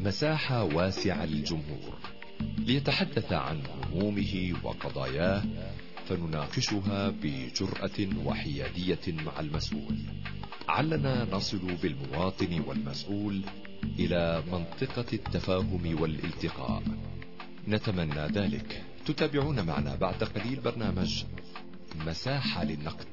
مساحة واسعة للجمهور ليتحدث عن همومه وقضاياه، فنناقشها بجرأة وحيادية مع المسؤول، علنا نصل بالمواطن والمسؤول إلى منطقة التفاهم والالتقاء. نتمنى ذلك. تتابعون معنا بعد قليل برنامج مساحة للنقد.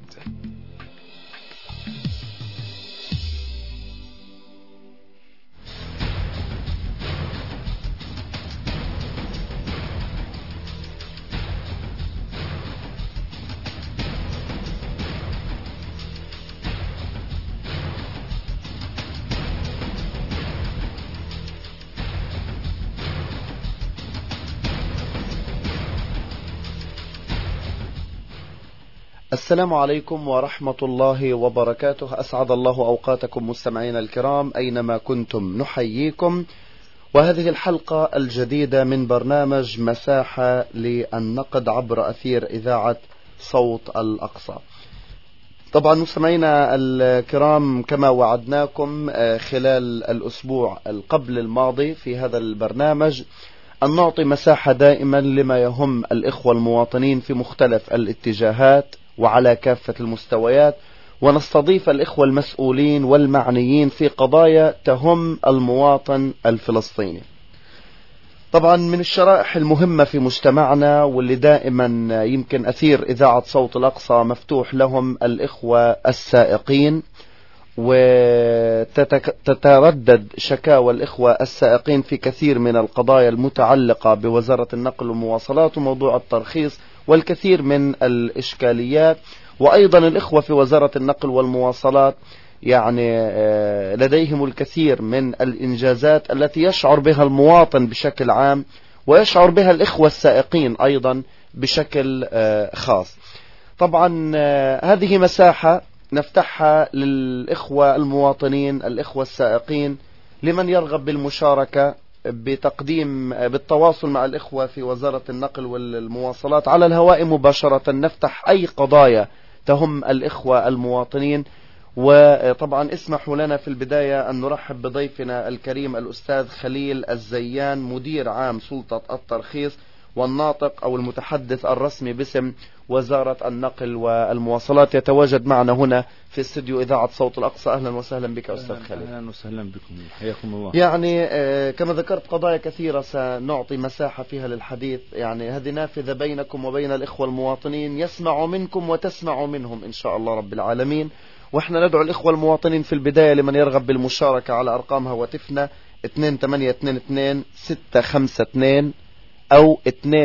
السلام عليكم ورحمة الله وبركاته. أسعد الله أوقاتكم مستمعينا الكرام أينما كنتم، نحييكم. وهذه الحلقة الجديدة من برنامج مساحة للنقد عبر أثير إذاعة صوت الأقصى. طبعا مستمعينا الكرام، كما وعدناكم خلال الأسبوع قبل الماضي في هذا البرنامج أن نعطي مساحة دائما لما يهم الإخوة المواطنين في مختلف الاتجاهات وعلى كافة المستويات، ونستضيف الإخوة المسؤولين والمعنيين في قضايا تهم المواطن الفلسطيني. طبعا من الشرائح المهمة في مجتمعنا واللي دائما يمكن أثير إذاعة صوت الأقصى مفتوح لهم الإخوة السائقين، وتتردد شكاوى الإخوة السائقين في كثير من القضايا المتعلقة بوزارة النقل والمواصلات وموضوع الترخيص والكثير من الإشكاليات. وأيضا الإخوة في وزارة النقل والمواصلات يعني لديهم الكثير من الإنجازات التي يشعر بها المواطن بشكل عام، ويشعر بها الإخوة السائقين أيضا بشكل خاص. طبعا هذه مساحة نفتحها للإخوة المواطنين، الإخوة السائقين، لمن يرغب بالمشاركة بالتواصل مع الإخوة في وزارة النقل والمواصلات على الهواء مباشرة. نفتح أي قضايا تهم الإخوة المواطنين. وطبعا اسمحوا لنا في البداية أن نرحب بضيفنا الكريم الأستاذ خليل الزيان، مدير عام سلطة الترخيص والناطق أو المتحدث الرسمي باسم وزارة النقل والمواصلات، يتواجد معنا هنا في استديو إذاعة صوت الأقصى. أهلا وسهلا بك أستاذ خليل. أهلا وسهلا بكم، حياكم الله. يعني كما ذكرت قضايا كثيرة سنعطي مساحة فيها للحديث، يعني هذه نافذة بينكم وبين الإخوة المواطنين، يسمعوا منكم وتسمعوا منهم إن شاء الله رب العالمين. وإحنا ندعو الإخوة المواطنين في البداية لمن يرغب بالمشاركة على أرقام هواتفنا 2822-652 أو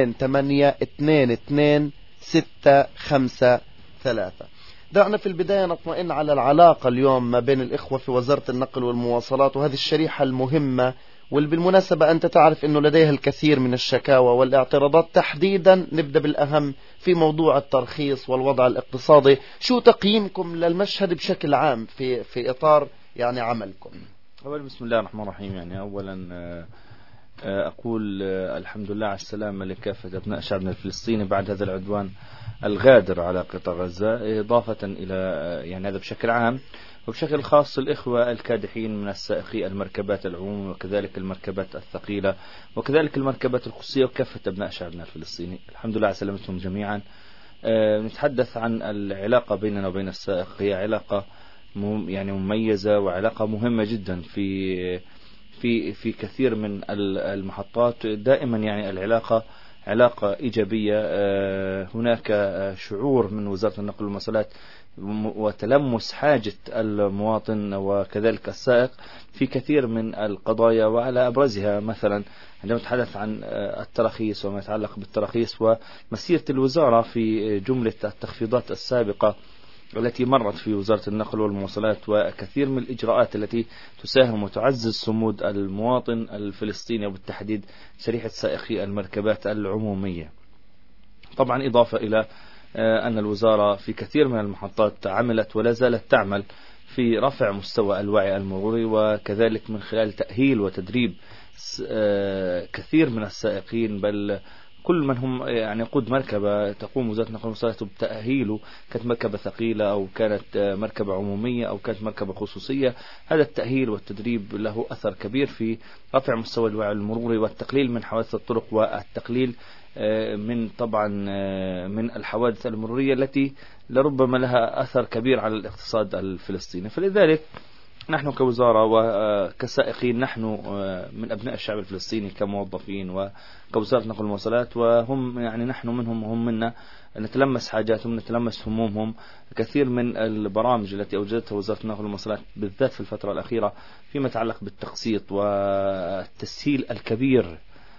2822-653. دعنا في البداية نطمئن على العلاقة اليوم ما بين الإخوة في وزارة النقل والمواصلات وهذه الشريحة المهمة، واللي بالمناسبة أنت تعرف أنه لديها الكثير من الشكاوى والاعتراضات. تحديدا نبدأ بالأهم في موضوع الترخيص والوضع الاقتصادي. شو تقييمكم للمشهد بشكل عام في إطار يعني عملكم؟ أولا بسم الله الرحمن الرحيم. يعني أولا أقول الحمد لله على السلامة لكافة أبناء شعبنا الفلسطيني بعد هذا العدوان الغادر على قطاع غزة، إضافة إلى يعني هذا بشكل عام، وبشكل خاص الإخوة الكادحين من السائقي المركبات العمومية وكذلك المركبات الثقيلة وكذلك المركبات الخصوصية وكافة أبناء شعبنا الفلسطيني، الحمد لله على سلامتهم جميعا. نتحدث عن العلاقة بيننا وبين السائق، هي علاقة يعني مميزة وعلاقة مهمة جدا في كثير من المحطات. دائما يعني العلاقة علاقة إيجابية. هناك شعور من وزارة النقل والمواصلات وتلمس حاجة المواطن وكذلك السائق في كثير من القضايا، وعلى أبرزها مثلا عندما نتحدث عن التراخيص وما يتعلق بالتراخيص ومسيرة الوزارة في جملة التخفيضات السابقة التي مرت في وزارة النقل والمواصلات، وكثير من الإجراءات التي تساهم وتعزز صمود المواطن الفلسطيني وبالتحديد شريحة سائقي المركبات العمومية. طبعا إضافة إلى أن الوزارة في كثير من المحطات عملت ولا زالت تعمل في رفع مستوى الوعي المروري، وكذلك من خلال تأهيل وتدريب كثير من السائقين، بل كل من هم يعني يقود مركبة تقوم وزارة النقل والمواصلات بتأهيله، كانت مركبة ثقيلة أو كانت مركبة عمومية أو كانت مركبة خصوصية، هذا التأهيل والتدريب له أثر كبير في رفع مستوى الوعي المروري والتقليل من حوادث الطرق والتقليل من طبعا من الحوادث المرورية التي لربما لها أثر كبير على الاقتصاد الفلسطيني. فلذلك نحن كوزارة وكسائقين نحن من أبناء الشعب الفلسطيني كموظفين وكوزارة نقل المواصلات، وهم يعني نحن منهم وهم منا، نتلمس حاجاتهم نتلمس همومهم. كثير من البرامج التي أوجدتها وزارة النقل والمواصلات بالذات في الفترة الأخيرة فيما يتعلق بالتقسيط والتسهيل الكبير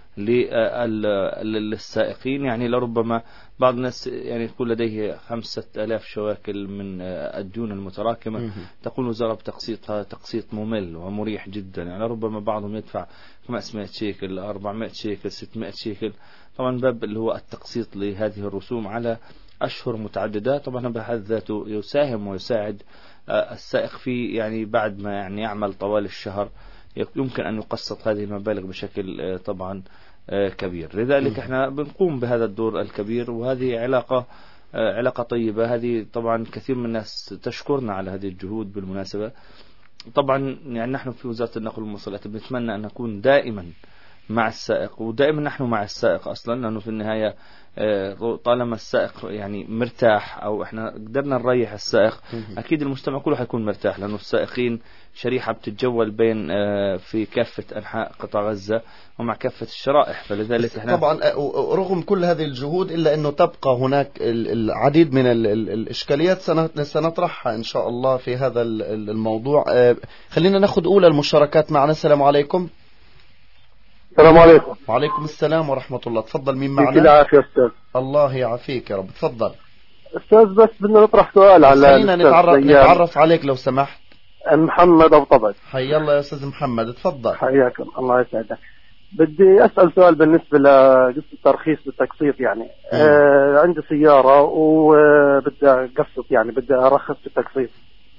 للسائقين، يعني لربما بعض الناس يعني يكون لديه 5000 شواكل من الديون المتراكمة، تقول وزارة بتقسيطها تقسيط ممل ومريح جدا، يعني ربما بعضهم يدفع 500 شيكل 400 شيكل 600 شيكل. طبعا باب اللي هو التقسيط لهذه الرسوم على أشهر متعددة طبعا بهذا ذاته يساهم ويساعد السائق في يعني بعد ما يعني يعمل طوال الشهر يمكن أن يقسط هذه المبالغ بشكل طبعا كبير. لذلك احنا بنقوم بهذا الدور الكبير، وهذه علاقة طيبة. هذه طبعا كثير من الناس تشكرنا على هذه الجهود بالمناسبة. طبعا يعني نحن في وزارة النقل والمواصلات بنتمنى أن نكون دائما مع السائق، ودائما نحن مع السائق أصلا، لأنه في النهاية طالما السائق يعني مرتاح أو إحنا قدرنا نريح السائق أكيد المجتمع كله حيكون مرتاح، لأنه السائقين شريحة بتتجول بين في كافة أنحاء قطاع غزة ومع كافة الشرائح. فلذلك إحنا طبعا رغم كل هذه الجهود إلا أنه تبقى هناك العديد من الإشكاليات سنطرحها إن شاء الله في هذا الموضوع. خلينا نأخذ أولى المشاركات معنا. السلام عليكم. السلام عليكم. وعليكم السلام ورحمة الله. تفضل، مين معنا؟ يعطيك العافية أستاذ. الله يعافيك يا رب. تفضل أستاذ، بس بدنا نطرح سؤال على خلينا نتعرف عليك لو سمحت. محمد أبو طبع. حي الله يا أستاذ محمد، تفضل. حياكم الله يسعدك. بدي أسأل سؤال بالنسبة لقصة الترخيص بالتقسيط. يعني عندي سيارة وبدي أقسط، يعني بدي أرخص بالتقسيط.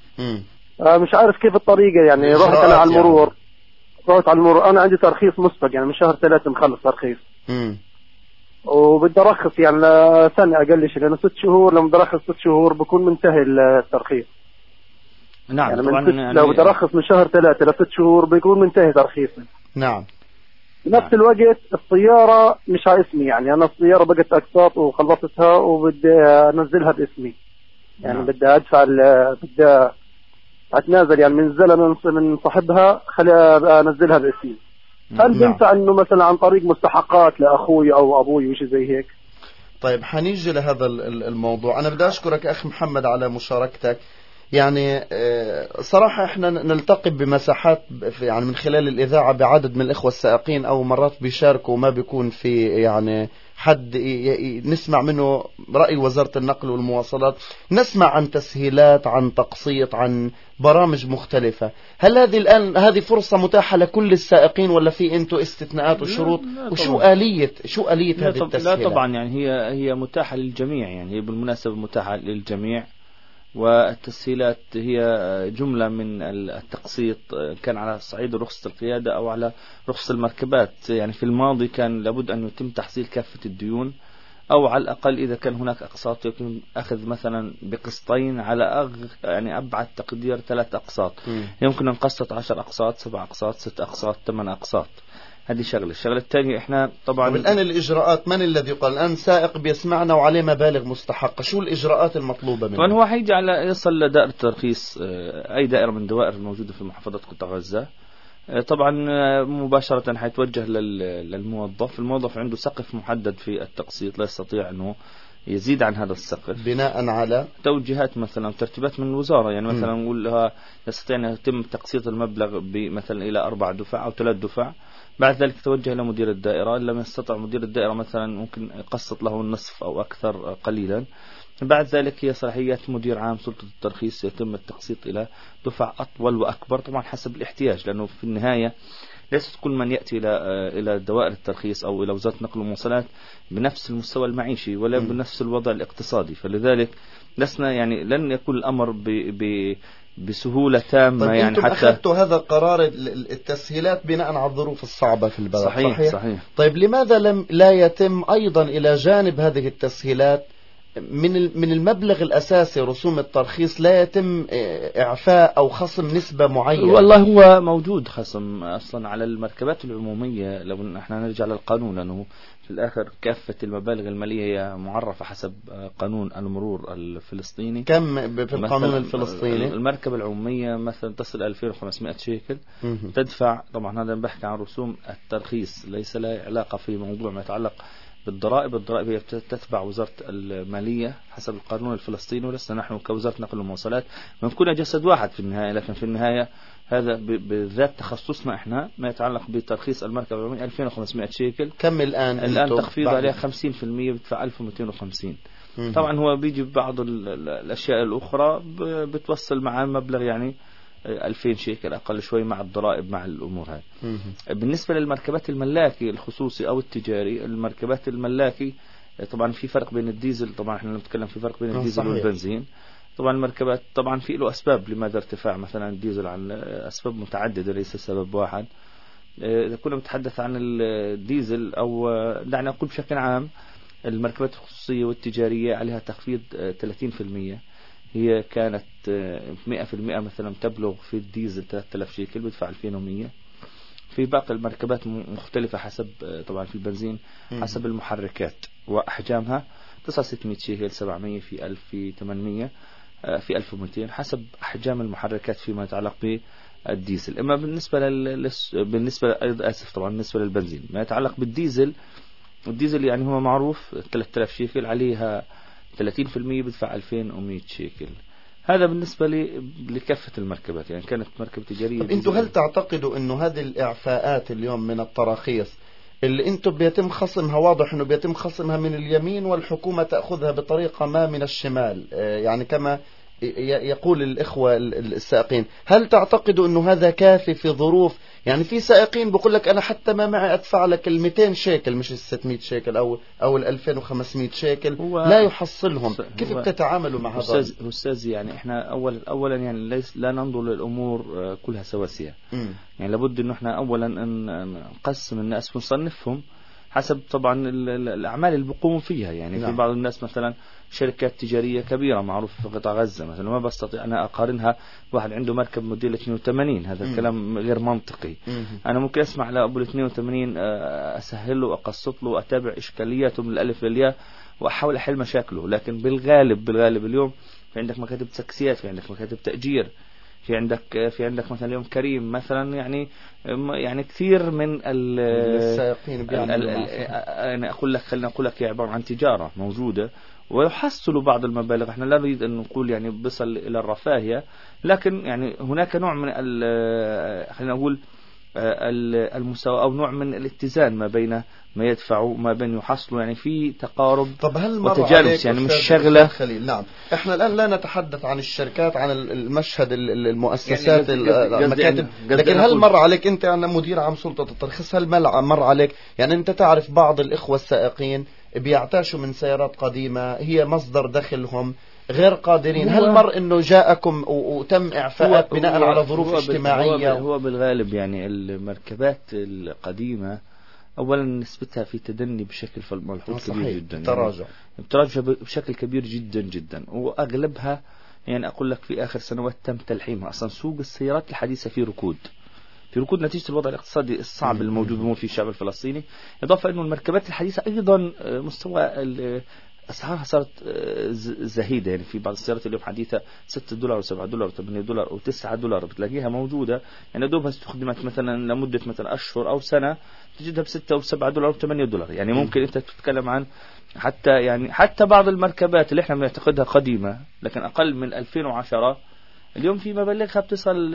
مش عارف كيف الطريقة، يعني رحت أنا على المرور رحت على المرور. أنا عندي ترخيص مسبق، يعني من شهر 3 مخلص ترخيص. وبدي أرخص يعني لسنة أقل شيء، لأنه 6 شهور لما بدي أرخص 6 شهور بكون منتهي الترخيص. نعم يعني طبعا يعني لو بدي أرخص من شهر 3 ل 6 شهور بيكون منتهي ترخيصي. نعم. بنفس الوقت السيارة مش على اسمي، يعني أنا السيارة بقت أقساط وخلصتها وبدي أنزلها باسمي. يعني بدي أدفع بدي أتنازل يعني من الزلمة من صاحبها، خليها أنزلها باسمي. هل بينفع إنه مثلا عن طريق مستحقات لأخوي أو أبوي وشي زي هيك؟ طيب حنيجي لهذا الموضوع. أنا بدي أشكرك أخ محمد على مشاركتك. يعني صراحة احنا نلتقي بمساحات يعني من خلال الإذاعة بعدد من الإخوة السائقين، أو مرات بيشاركوا ما بيكون في يعني حد نسمع منه رأي وزارة النقل والمواصلات، نسمع عن تسهيلات، عن تقسيط، عن برامج مختلفة. هل هذه فرصة متاحة لكل السائقين ولا في انتو استثناءات وشروط؟ وشو آلية هذه التسهيلات؟ لا طبعا يعني هي متاحة للجميع، يعني هي بالمناسبة متاحة للجميع. والتسهيلات هي جملة من التقسيط، كان على صعيد رخصة القيادة أو على رخصة المركبات. يعني في الماضي كان لابد أن يتم تحصيل كافة الديون، أو على الأقل إذا كان هناك أقساط يكون أخذ مثلا بقسطين على يعني أبعد تقدير 3 أقساط. يمكن أن نقسط 10 أقساط 7 أقساط 6 أقساط 8 أقساط. هذه الشغلة الثانية احنا طبعا الآن الإجراءات من الذي قال؟ الآن سائق بيسمعنا وعليه مبالغ مستحقة، شو الإجراءات المطلوبة منه؟ طبعا هو حيجي على يصل لدائرة الترخيص، أي دائرة من دوائر الموجودة في محافظة قطاع غزة. طبعا مباشرة حيتوجه للموظف. الموظف عنده سقف محدد في التقسيط، لا يستطيع أنه يزيد عن هذا السقف بناء على توجيهات مثلا ترتيبات من الوزارة. يعني مثلا نقول لها يستطيع أن يتم تقسيط المبلغ مثلا إلى 4 دفع أو 3 دفع. بعد ذلك توجه إلى مدير الدائرة، لم يستطع مدير الدائرة مثلا ممكن يقسط له النصف أو أكثر قليلا. بعد ذلك هي صلاحيات مدير عام سلطة الترخيص، يتم التقسيط إلى دفع أطول وأكبر طبعا حسب الاحتياج، لأنه في النهاية ليست كل من يأتي إلى دوائر الترخيص أو إلى وزارة النقل والمواصلات بنفس المستوى المعيشي ولا بنفس الوضع الاقتصادي. فلذلك لسنا يعني لن يكون الأمر بسهولة تامة. طيب يعني أنتم حتى أخذتوا هذا القرار التسهيلات بناء على الظروف الصعبة في البلد، صحيح. طيب لماذا لا يتم أيضا إلى جانب هذه التسهيلات من المبلغ الأساسي رسوم الترخيص لا يتم إعفاء أو خصم نسبة معينة؟ والله هو موجود خصم أصلا على المركبات العمومية. لو احنا نرجع للقانون، لأنه في الآخر كافة المبالغ المالية هي معرفة حسب قانون المرور الفلسطيني. كم في القانون الفلسطيني؟ المركبة العمومية مثلا تصل 2500 شيكل تدفع. طبعا هذا بحكي عن رسوم الترخيص، ليس له علاقة في موضوع ما يتعلق بالضرائب. الضرائب هي تتبع وزارة المالية حسب القانون الفلسطيني، ولسنا نحن كوزارة نقل ومواصلات بنكون جسد واحد في النهاية. لكن في النهاية هذا بالذات تخصصنا احنا ما يتعلق بترخيص المركبة العمومية 2500 شيكل. كم الآن تخفيض عليها 50%، بدفع 1250. طبعا هو بيجي بعض الأشياء الأخرى بتوصل مع مبلغ يعني 2000 شيكل أقل شوي مع الضرائب مع الأمور هاي. بالنسبة للمركبات الملاكي الخصوصي أو التجاري، المركبات الملاكي طبعا في فرق بين الديزل. طبعا احنا نتكلم في فرق بين الديزل والبنزين. طبعا المركبات طبعا في له أسباب لماذا ارتفاع مثلا الديزل، عن أسباب متعددة ليس سبب واحد. إذا كنا نتحدث عن الديزل أو دعنا نقول بشكل عام المركبات الخصوصية والتجارية عليها تخفيض 30%. هي كانت 100% مثلا تبلغ في الديزل 3000 شيكل بدفع 2100. في باقي المركبات مختلفة حسب طبعا في البنزين حسب المحركات وأحجامها، 9600 شيكل، 700، في 1000، في 800، في 1200 حسب أحجام المحركات فيما يتعلق بالديزل. إما بالنسبة طبعا بالنسبة للبنزين ما يتعلق بالديزل، الديزل يعني هو معروف 3000 شيكل عليها 30% بدفع 2100 شيكل. هذا بالنسبة لكافة المركبات، يعني كانت مركبة تجارية. طب انتوا هل تعتقدوا انه هذه الاعفاءات اليوم من التراخيص اللي انتم بيتم خصمها، واضح انه بيتم خصمها من اليمين والحكومة تأخذها بطريقة ما من الشمال، يعني كما يقول الإخوة السائقين، هل تعتقدوا أنه هذا كافي في ظروف؟ يعني في سائقين بقول لك أنا حتى ما معي أدفع لك 200 شيكل مش 600 شيكل أو 2500 شيكل لا يحصلهم. كيف بتتعاملوا مع هذا؟ أستاذ يعني إحنا أولا يعني لا ننظر للأمور كلها سواسية. يعني لابد إنه إحنا أولا أن نقسم الناس ونصنفهم حسب طبعا الأعمال اللي بيقوموا فيها. يعني في بعض الناس مثلا شركات تجارية كبيرة معروفة في قطاع غزة مثلا، ما بستطيع أنا أقارنها واحد عنده مركب موديل 82. هذا الكلام غير منطقي. أنا ممكن أسمع لأبو 82 أسهل له وأقسط له وأتابع إشكالياته من الألف للياء وأحاول أحل مشاكله. لكن بالغالب اليوم في عندك مكاتب تاكسيات، في عندك مكاتب تأجير، في عندك مثلا اليوم كريم مثلا، يعني كثير من السائقين أنا خلينا أقول لك هي عبارة عن تجارة موجودة ويحصلوا بعض المبالغ. احنا لا نريد أن نقول يعني بصل إلى الرفاهية، لكن يعني هناك نوع من خلينا نقول المساواة أو نوع من الاتزان ما بين ما يدفعوا وما بين يحصلوا، يعني في تقارب وتجانس، يعني مش شغلة خليل. نعم، احنا الآن لا نتحدث عن الشركات، عن المشهد المؤسسات يعني المكاتب، لكن هل مر عليك أنت أنا مدير عام سلطة الترخيص، هل مر عليك يعني أنت تعرف بعض الإخوة السائقين بيعتاشوا من سيارات قديمة هي مصدر دخلهم غير قادرين، هل مر انه جاءكم وتم اعفاءات بناء على ظروف اجتماعية؟ هو بالغالب يعني المركبات القديمة اولا نسبتها في تدني بشكل ملحوظ كبير جدا، تراجع بشكل كبير جدا جدا، واغلبها يعني اقول لك في اخر سنوات تم تلحيمها. اصلا سوق السيارات الحديثة في ركود نتيجة الوضع الاقتصادي الصعب الموجود في الشعب الفلسطيني، إضافة أنه المركبات الحديثة أيضا مستوى أسعارها صارت زهيدة. يعني في بعض السيارات اليوم حديثة $6 $7 $8 $9 بتلاقيها موجودة، يعني دوبها استخدمت مثلا لمدة مثلا أشهر أو سنة تجدها $6 $7 $8. يعني ممكن أنت تتكلم عن حتى بعض المركبات اللي احنا بنعتقدها قديمة لكن أقل من 2010 اليوم في مبالغها بتصل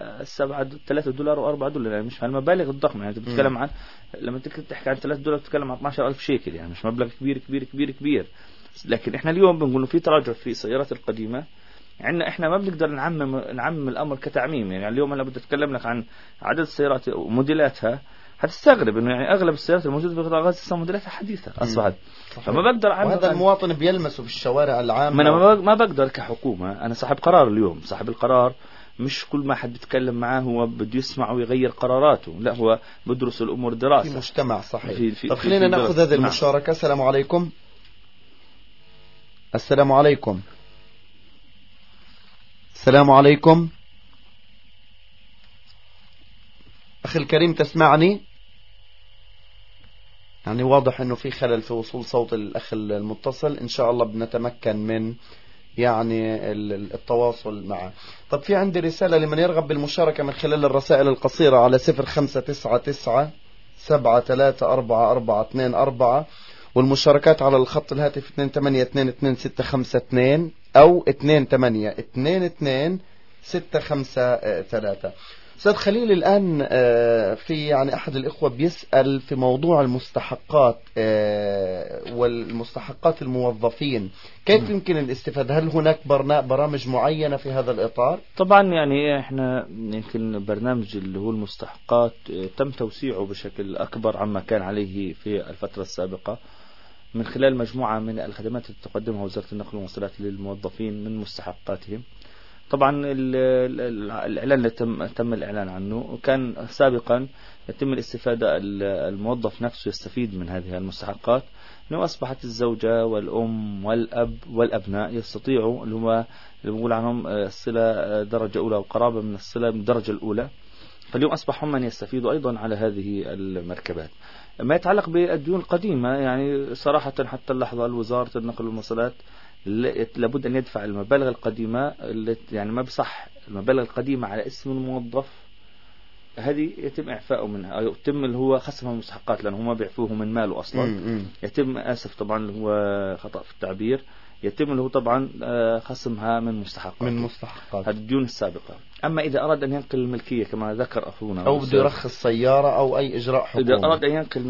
$3 و$4، يعني مش هالمبالغ الضخمة. يعني بتتكلم عن لما تحكي عن $3 بتتكلم عن 12,000 شيكل، يعني مش مبلغ كبير كبير كبير كبير. لكن احنا اليوم بنقول في تراجع في السيارات القديمة. عندنا احنا ما بنقدر نعمم الأمر كتعميم. يعني اليوم أنا بدي أتكلم لك عن عدد السيارات وموديلاتها هتستغرب انه يعني اغلب السيارات الموجوده في قطاع غزه موديلاتها حديثه اصبحت. فما بقدر وهذا المواطن بيلمسه بالشوارع العامه. انا ما بقدر كحكومه، انا صاحب قرار اليوم، صاحب القرار مش كل ما حد بيتكلم معاه هو بده يسمع ويغير قراراته، لا هو بدرس الامور دراسه في مجتمع صحيح. في طب خلينا ناخذ هذه المشاركه. السلام عليكم. السلام عليكم. السلام عليكم أخي الكريم، تسمعني؟ يعني واضح أنه في خلل في وصول صوت الأخ المتصل. إن شاء الله بنتمكن من يعني التواصل معه. طب في عندي رسالة لمن يرغب بالمشاركة من خلال الرسائل القصيرة على 0599 والمشاركات على الخط الهاتف 28222652 أو 28222653. أستاذ خليل، الآن في يعني أحد الإخوة بيسأل في موضوع المستحقات والمستحقات الموظفين، كيف يمكن الاستفادة؟ هل هناك برامج معينة في هذا الإطار؟ طبعا يعني إحنا يمكن برنامج اللي هو المستحقات تم توسيعه بشكل أكبر عما كان عليه في الفترة السابقة من خلال مجموعة من الخدمات التي تقدمها وزارة النقل والمواصلات للموظفين من مستحقاتهم. طبعا الإعلان اللي تم الإعلان عنه كان سابقا يتم الاستفادة، الموظف نفسه يستفيد من هذه المستحقات، أنه أصبحت الزوجة والأم والأب والأبناء يستطيعوا اللي هو اللي بنقول عنهم الصلة درجة أولى وقرابة من الصلة من الدرجة الأولى. فاليوم أصبح هم من يستفيدوا أيضا على هذه المركبات. ما يتعلق بالديون القديمة، يعني صراحة حتى اللحظة وزارة النقل والمواصلات لابد أن يدفع المبالغ القديمة، يعني ما بصح المبالغ القديمة على اسم الموظف هذه يتم إعفاءه منها، أو يتم اللي هو خصمها المستحقات لأنه ما بيعفوه من ماله أصلا. يتم آسف طبعا اللي هو خطأ في التعبير، يتم اللي هو طبعا خصمها من مستحقات هذه الديون السابقة. أما إذا أراد أن ينقل الملكية كما ذكر أخونا، أو بده يرخص سيارة أو أي إجراء حكومي، إذا أراد أن ينقل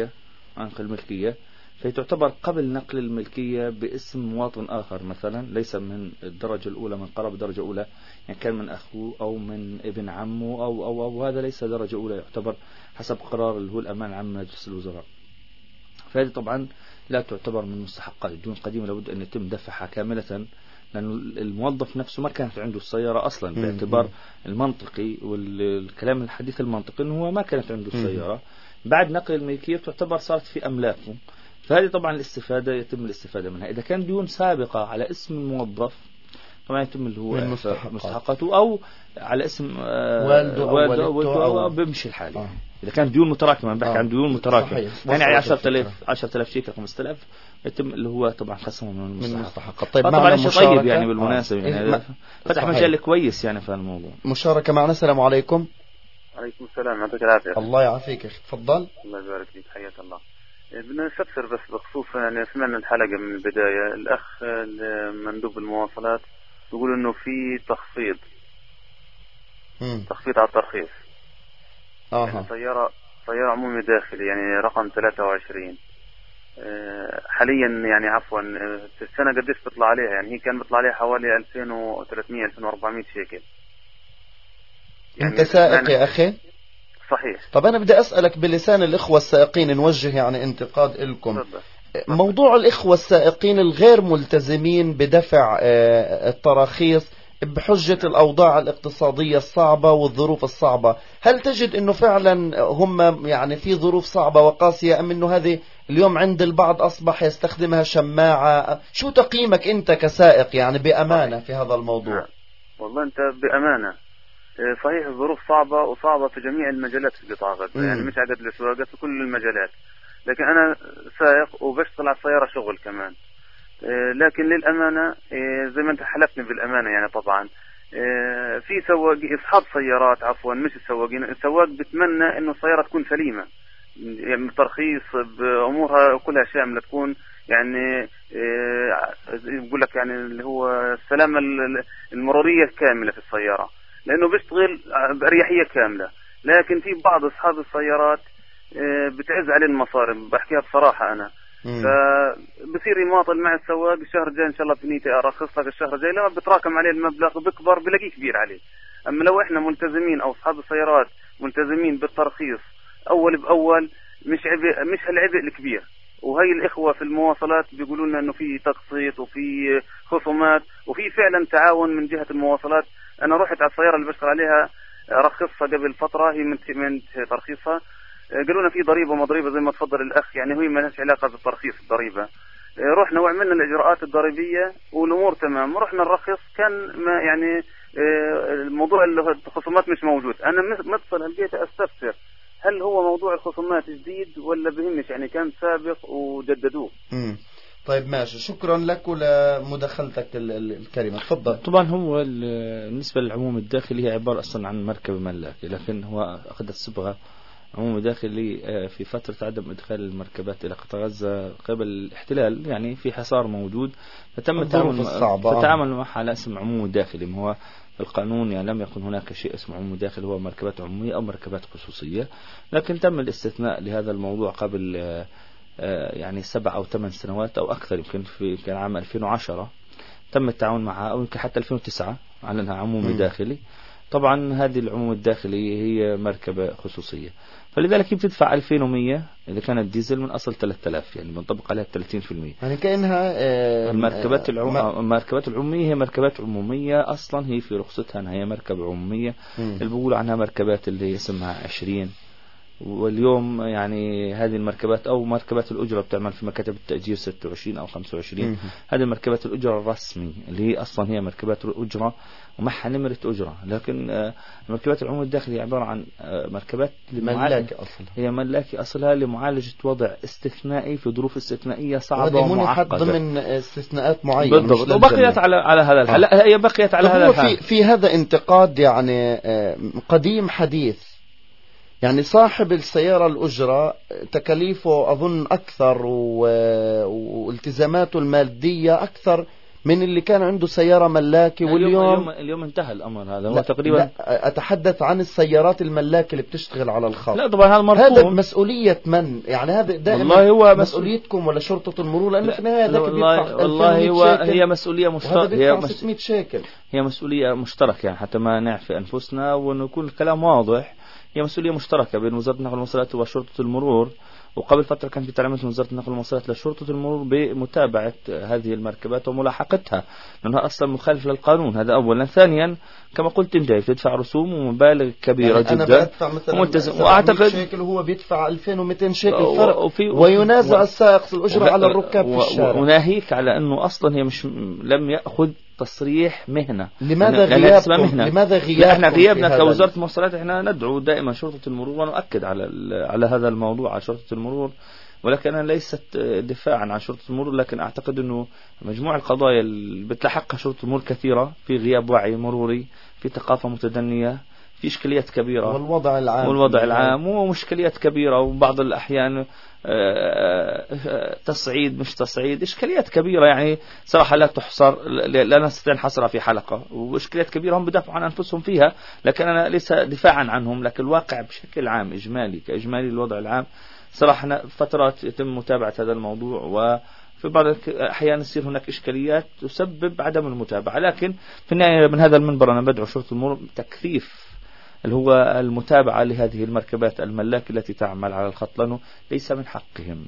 ملكية فهي تعتبر قبل نقل الملكية باسم مواطن آخر، مثلا ليس من الدرجة الأولى من قرابة درجة أولى، يعني كان من أخوه أو من ابن عمه أو هذا ليس درجة أولى، يعتبر حسب قرار اللي هو الأمان العام مجلس الوزراء. فهذه طبعا لا تعتبر من مستحقات الديون القديمة، لابد أن يتم دفعها كاملة، لأن الموظف نفسه ما كانت عنده السيارة أصلا، باعتبار المنطقي والكلام الحديث المنطقي أنه هو ما كانت عنده السيارة. بعد نقل الملكية تعتبر صارت في أملاكه، فهذه طبعا الاستفادة يتم الاستفادة منها. إذا كان ديون سابقة على اسم الموظف طبعا يتم اللي هو مستحقاته، أو على اسم والده أو بمشي الحال. إذا كان ديون متراكمة، بحكي عن ديون متراكمة يعني 10,000 شيك 5,000 يتم اللي هو طبعا خصمه من المستحقات. طيب طبعا شيء طيب يعني بالمناسبة يعني فتح مجال كويس يعني في الموضوع. مشاركة معنا. السلام عليكم. عليكم السلام، يعطيك العافية. الله يعافيك، تفضل. الله يبارك فيك، حياك الله. بدنا نستفسر بس بخصوص يعني سمعنا الحلقة من البداية، الأخ مندوب المواصلات يقول إنه في تخفيض على الترخيص. يعني سيارة عمومي داخلي يعني رقم 23 حاليا، يعني عفوا في السنة قديش بيطلع عليها؟ يعني هي كان بيطلع عليها حوالي 2300 2400 شيكل. يعني أنت سائق يا أخي؟ صحيح. طب أنا بدي أسألك بلسان الإخوة السائقين، نوجه يعني انتقاد لكم. موضوع الإخوة السائقين الغير ملتزمين بدفع التراخيص بحجة الأوضاع الاقتصادية الصعبة والظروف الصعبة، هل تجد أنه فعلا هم يعني في ظروف صعبة وقاسية، أم أنه هذه اليوم عند البعض أصبح يستخدمها شماعة؟ شو تقييمك أنت كسائق يعني بأمانة في هذا الموضوع؟ والله أنت بأمانة صحيح الظروف صعبة، وصعبة في جميع المجالات في قطاع غزة، يعني مش عدد السواقات في كل المجالات، لكن أنا سائق وبشتغل على السيارة شغل كمان. لكن للأمانة زي ما أنت حلفني بالأمانة، يعني طبعا في سواقين أصحاب سيارات، عفوا مش السواقين، السواق بتمنى إنه السيارة تكون سليمة، يعني ترخيص بأمورها كلها شاملة، تكون يعني يقول لك يعني اللي هو السلامة المرورية كاملة في السيارة، لأنه بيشتغل بأريحية كاملة. لكن في بعض أصحاب السيارات بتعز عليه المصاري، بحكيها بصراحة أنا. فبصير يماطل مع السواق، الشهر الجاي إن شاء الله بنيتي أرخص لك الشهر الجاي، لما بتراكم عليه المبلغ بكبر بلاقيه كبير عليه. أما لو إحنا ملتزمين أو أصحاب السيارات ملتزمين بالترخيص أول بأول، مش هالعبء الكبير. وهي الإخوة في المواصلات بيقولوا لنا إنه في تقسيط وفي خصومات وفي فعلا تعاون من جهة المواصلات. أنا رحت على السيارة اللي بشتغل عليها رخصها قبل فترة، هي من ترخيصها، قالوا لنا في ضريبة ومضريبة زي ما تفضل الأخ، يعني هي ما لهاش علاقة بالترخيص الضريبة. رحنا وعملنا الإجراءات الضريبية والأمور تمام، رحنا نرخص كان ما يعني الموضوع الخصومات مش موجود. أنا متصل هلقيت أستفسر هل هو موضوع الخصومات جديد ولا بهمش، يعني كان سابق وجددوه. طيب ماشي، شكرا لك ولمداخلتك الكريمة. تفضل. طبعا هو بالنسبة للعموم الداخلي هي عبارة أصلا عن مركبة ملاكي، لكن هو أخذت صبغة عموم داخلي في فترة عدم إدخال المركبات إلى قطاع غزة قبل الاحتلال، يعني في حصار موجود، فتم التعامل معها على اسم عموم داخلي. ما هو القانون يعني لم يكن هناك شيء اسمه عموم داخلي، هو مركبات عمومية أو مركبات خصوصية، لكن تم الاستثناء لهذا الموضوع قبل يعني 7 أو 8 سنوات أو أكثر، يمكن كان عام 2010 تم التعاون معها، أو يمكن حتى 2009 علنها عمومي داخلي. طبعا هذه العموم الداخلية هي مركبة خصوصية، فلذلك بتدفع 2100 إذا كانت ديزل من أصل 3000، يعني بنطبق عليها 30%. يعني كأنها المركبات العمومية هي مركبات عمومية أصلا، هي في رخصتها أنها هي مركبة عمومية. اللي بيقولوا عنها مركبات اللي هي اسمها 20، واليوم يعني هذه المركبات أو مركبات الأجرة بتعمل في مكاتب التأجير 26 أو 25. هذه مركبات الأجرة الرسمي اللي هي أصلا هي مركبات الأجرة ومعها نمرة أجرة، لكن مركبات العموم الداخلي عبارة عن مركبات ملاكي أصلها، هي ملاكي أصلها لمعالجة وضع استثنائي في ظروف استثنائية صعبة ومعقدة ضمن استثناءات معينة بالضبط، وبقيت على هذا الحال. لا هي بقيت على هذا الحال. في هذا انتقاد يعني قديم حديث، يعني صاحب السيارة الأجرة تكاليفه أظن أكثر والتزاماته المادية أكثر من اللي كان عنده سيارة ملاكي. واليوم اليوم انتهى الأمر هذا. هو تقريبا لا، أتحدث عن السيارات الملاكي اللي بتشتغل على الخط. لا طبعا هذا مرفوض. هذا مسؤولية من؟ يعني هذا دائما والله هو مسؤوليتكم ولا شرطة المرور؟ لأنه في النهاية ذاك والله هي مسؤولية مشتركة، هي 600 شيكل. هي مسؤولية مشتركة، يعني حتى ما نعفي أنفسنا ونكون الكلام واضح. هي مسؤولية مشتركة بين وزارة النقل والمواصلات وشرطة المرور، وقبل فترة كان في تعليمات من وزارة النقل والمواصلات لشرطة المرور بمتابعة هذه المركبات وملاحقتها، لأنها أصلا مخالف للقانون. هذا أولا. ثانيا كما قلت انت بتدفع رسوم ومبالغ كبيرة يعني جدا. أنا بدفع مثلا وأعتقد شيكل وهو بيدفع 2200 شيكل فرق، وينازع السائق في الأجرة على الركاب في الشارع. وناهيك على أنه أصلا هي لم يأخذ تصريح مهنة. لماذا غيابكم؟ لماذا احنا غيابنا كوزارة المواصلات احنا ندعو دائما شرطة المرور ونؤكد على هذا الموضوع على شرطة المرور، ولكن أنا ليست دفاعا عن شرطة المرور، لكن أعتقد أنه مجموع القضايا اللي بتلحقها شرطة المرور كثيرة، في غياب وعي مروري، في ثقافة متدنية، في إشكاليات كبيرة، والوضع العام ومشكليات كبيرة، وبعض الأحيان تصعيد مش تصعيد، إشكاليات كبيرة يعني صراحة لا تحصر، لا نستطيع نحصرها في حلقة، وإشكاليات كبيرة هم بدافعوا عن أنفسهم فيها، لكن أنا ليس دفاعا عنهم، لكن الواقع بشكل عام كإجمالي الوضع العام صراحة فترات يتم متابعة هذا الموضوع، وفي بعض الأحيان يصير هناك إشكاليات تسبب عدم المتابعة. لكن في النهاية من هذا المنبر أنا بدعو شرطة المرور تكثيف اللي هو المتابعة لهذه المركبات الملاكي التي تعمل على الخط، لأنه ليس من حقهم.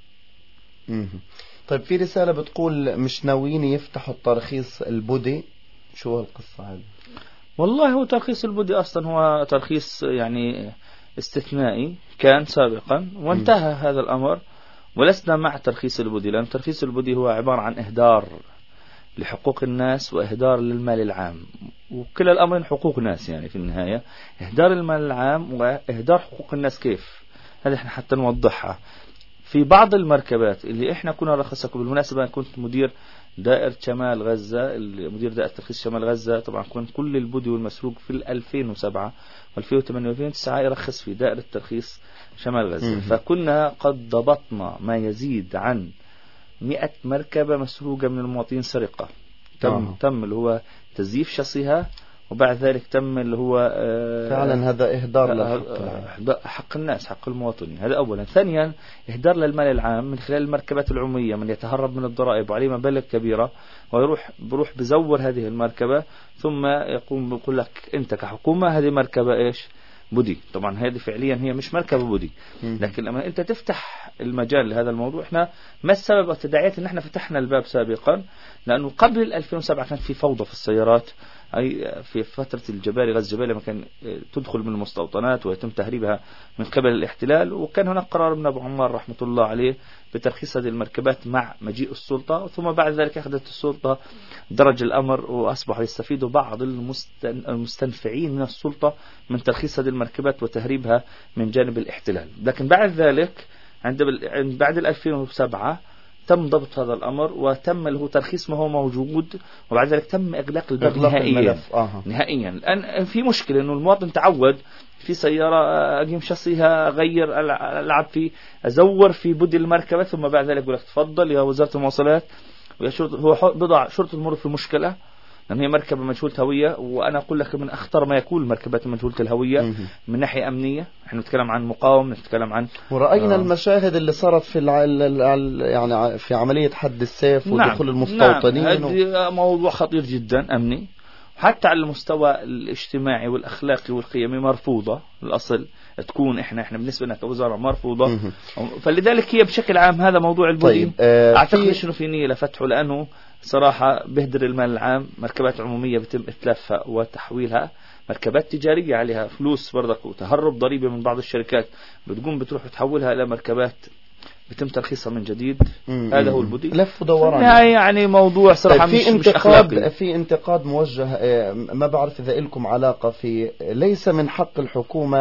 طيب في رسالة بتقول مش ناويين يفتحوا الترخيص البودي، شو هالقصة هذه؟ والله هو ترخيص البودي أصلا هو ترخيص يعني استثنائي كان سابقا وانتهى هذا الأمر، ولسنا مع ترخيص البودي، لأن ترخيص البودي هو عبارة عن إهدار لحقوق الناس وإهدار للمال العام، وكلا الأمرين حقوق ناس يعني في النهاية، إهدار المال العام وإهدار حقوق الناس. كيف؟ هذا احنا حتى نوضحها. في بعض المركبات اللي احنا كنا رخصكم، بالمناسبة كنت مدير دائرة شمال غزة، مدير دائرة ترخيص شمال غزة، طبعا كنت كل البودي والمسروق في 2007 و2008 و2009 يرخص في دائرة ترخيص شمال غزة. فكنا قد ضبطنا ما يزيد عن 100 مركبة مسروقة من المواطنين سرقة. تم اللي هو تزييف شخصها، وبعد ذلك تم اللي هو فعلا هذا إهدار حق الناس، حق المواطنين. هذا أولا. ثانيا إهدار للمال العام من خلال المركبات العمومية، من يتهرب من الضرائب وعليه مبالغ كبيرة بروح بزور هذه المركبة، ثم يقول لك أنت كحكومة هذه مركبة إيش؟ بودي. طبعا هذه فعليا هي مش مركبة بودي، لكن لما أنت تفتح المجال لهذا الموضوع، إحنا ما السبب والتداعيات إن إحنا فتحنا الباب سابقا؟ لأنه قبل 2007 كانت في فوضى في السيارات، أي في فترة الجباري غاز الجبالي لما كان تدخل من المستوطنات ويتم تهريبها من قبل الاحتلال، وكان هناك قرار من أبو عمار رحمة الله عليه بترخيص هذه المركبات مع مجيء السلطة، ثم بعد ذلك أخذت السلطة درج الأمر وأصبحوا يستفيدوا بعض المستنفعين من السلطة من ترخيص هذه المركبات وتهريبها من جانب الاحتلال. لكن بعد ذلك بعد 2007 تم ضبط هذا الأمر وتم له ترخيص ما هو موجود، وبعد ذلك تم إغلاق الباب نهائيا. الآن في مشكلة إنه المواطن تعود في سيارة أقيم شاصيها، أغير، ألعب في، أزور في بدي المركبة، ثم بعد ذلك يقول لك تفضل يا وزارة المواصلات، هو بضع شرطة المرور في مشكلة لأن هي مركبة مجهولة هوية. وأنا أقول لك من أخطر ما يكون المركبات المجهولة الهوية من ناحية أمنية. نحن نتكلم عن مقاوم، نتكلم عن ورأينا المشاهد اللي صارت في يعني في عملية حد السيف ودخول المستوطنين. هذا موضوع خطير جدا أمني، حتى على المستوى الاجتماعي والأخلاقي والقيمي مرفوضة. الأصل تكون إحنا بالنسبة لنا كوزارة مرفوضة. فلذلك هي بشكل عام هذا موضوع البودي. طيب أعتقد إنه في نية لفتحه، لأنه صراحة بهدر المال العام. مركبات عمومية بتم إتلافها وتحويلها، مركبات تجارية عليها فلوس برضك وتهرب ضريبة من بعض الشركات بتقوم بتروح وتحولها إلى مركبات بتم ترخيصها من جديد. هذا هو البودي، لف ودوران يعني موضوع صراحة مش أخلاقي. في انتقاد موجه، ما بعرف إذا لكم علاقة فيه. ليس من حق الحكومة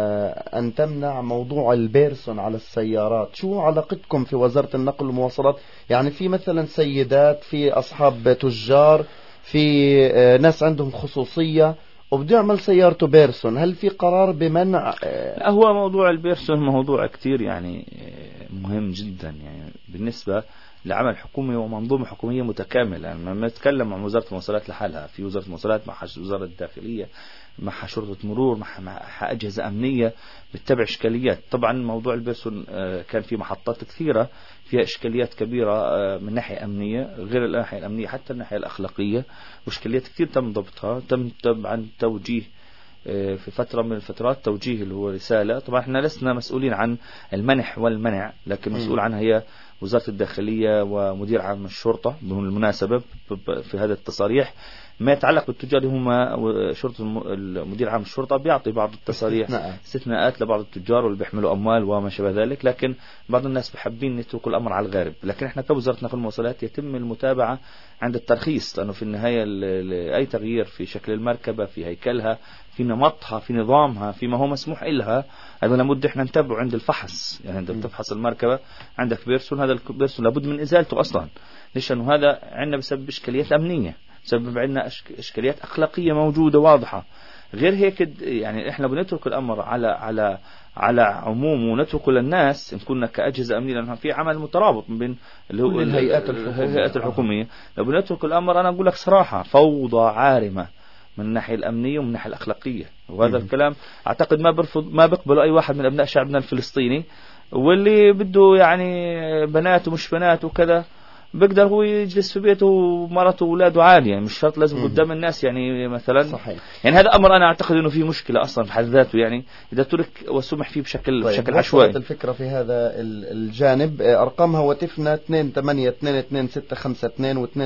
أن تمنع موضوع البيرسون على السيارات. شو علاقتكم في وزارة النقل والمواصلات؟ يعني في مثلا سيدات، في أصحاب تجار، في ناس عندهم خصوصية وبده يعمل سيارته بيرسون، هل في قرار بمنع؟ هو موضوع البيرسون موضوع كتير يعني مهم جدا يعني بالنسبة لعمل حكومي ومنظومة حكومية متكاملة. يعني ما نتكلم عن وزارة المواصلات لحالها، في وزارة المواصلات مع وزارة الداخلية، مع شرطة مرور، مع أجهزة أمنية بتتبع إشكاليات. طبعا موضوع البيرسون كان في محطات كثيرة فيها إشكاليات كبيرة من ناحية أمنية، غير الناحية الأمنية حتى الناحية الأخلاقية، وإشكاليات كثير تم ضبطها. تم طبعا توجيه في فترة من الفترات، توجيه اللي هو رسالة. طبعا احنا لسنا مسؤولين عن المنح والمنع، لكن مسؤول عنها هي وزارة الداخلية ومدير عام الشرطة بالمناسبة في هذا التصاريح. ما يتعلق بالتجار هما شرطة مدير عام الشرطة بيعطي بعض التصاريح استثناءات لبعض التجار واللي بيحملوا أموال وما شابه ذلك، لكن بعض الناس بحبين يتركوا الأمر على الغارب. لكن احنا كوزارة نقل المواصلات يتم المتابعة عند الترخيص، لأنه في النهاية أي تغيير في شكل المركبة، في هيكلها، في نمطها، في نظامها، فيما هو مسموح إلها، هذا لابد احنا نتابعه عند الفحص. يعني عندما تفحص المركبة عندك بيرسون، هذا البيرسون لابد من إزالته أصلا. ليش؟ لأنه هذا عندنا بسبب إشكاليات أمنية، بسبب عندنا إشكاليات أخلاقية موجودة واضحة. غير هيك يعني إحنا بنترك الأمر على عموم ونتركه للناس إن كنا كأجهزة أمنية، لأنه في عمل مترابط من اللي هو الهيئات الحكومية. لو بنترك الأمر أنا أقول لك صراحة فوضى عارمة من الناحية الأمنية ومن الناحية الأخلاقية. وهذا الكلام أعتقد ما بيقبله أي واحد من أبناء شعبنا الفلسطيني، واللي بده يعني بنات ومش بنات وكذا بقدر هو يجلس في بيته ومرته وأولاده عادي، يعني مش شرط لازم قدام الناس يعني مثلا. صحيح. يعني هذا أمر أنا أعتقد إنه فيه مشكلة أصلا في حد ذاته، يعني إذا ترك وسمح فيه بشكل عشوائي. الفكرة في هذا الجانب أرقام هواتفنا 28226552 و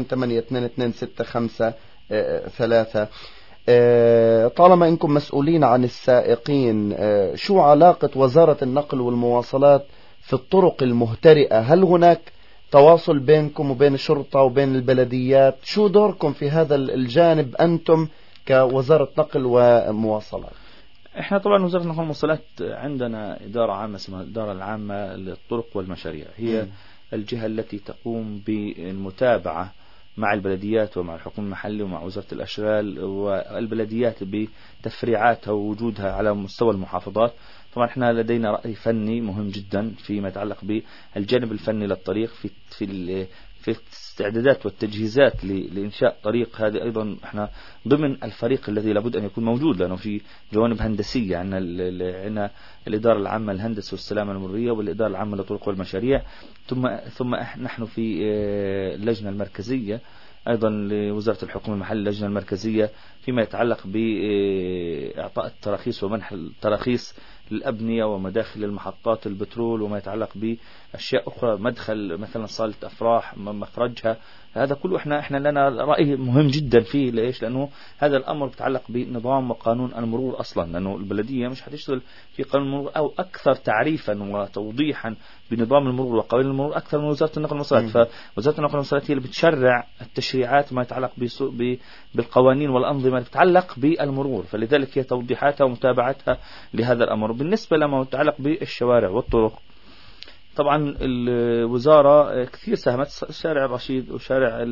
28226553. طالما أنكم مسؤولين عن السائقين، شو علاقة وزارة النقل والمواصلات في الطرق المهترئة؟ هل هناك تواصل بينكم وبين الشرطة وبين البلديات؟ شو دوركم في هذا الجانب أنتم كوزارة نقل ومواصلات؟ احنا طبعا وزارة النقل والمواصلات عندنا إدارة عامة اسمها الإدارة العامة للطرق والمشاريع، هي الجهة التي تقوم بالمتابعة مع البلديات ومع الحكومة المحلية ومع وزارة الأشغال والبلديات بتفريعاتها ووجودها على مستوى المحافظات. طبعا احنا لدينا رأي فني مهم جدا فيما يتعلق بالجانب الفني للطريق في الاستعدادات والتجهيزات لإنشاء طريق. هذه أيضا احنا ضمن الفريق الذي لابد أن يكون موجود، لأنه في جوانب هندسية. عندنا الإدارة العامة للهندسة والسلامة المرورية والإدارة العامة للطرق والمشاريع، ثم نحن في اللجنة المركزية أيضا لوزارة الحكومة المحلية، اللجنة المركزية فيما يتعلق بإعطاء التراخيص ومنح التراخيص للأبنية ومداخل المحطات البترول وما يتعلق بأشياء أخرى، مدخل مثلا صالة أفراح مخرجها، هذا كله احنا لنا رأي مهم جدا فيه. ليش؟ لأنه هذا الأمر يتعلق بنظام وقانون المرور أصلا، لأنه البلدية مش هتشتغل في قانون المرور أو أكثر تعريفا وتوضيحا بنظام المرور وقوانين المرور أكثر من وزارة النقل والمواصلات. فوزارة النقل والمواصلات هي اللي بتشرع التشريعات ما يتعلق بالقوانين والأنظمة اللي تتعلق بالمرور، فلذلك هي توضيحاتها ومتابعتها لهذا الأمر. بالنسبة لما يتعلق بالشوارع والطرق، طبعا الوزارة كثير ساهمت. شارع الرشيد وشارع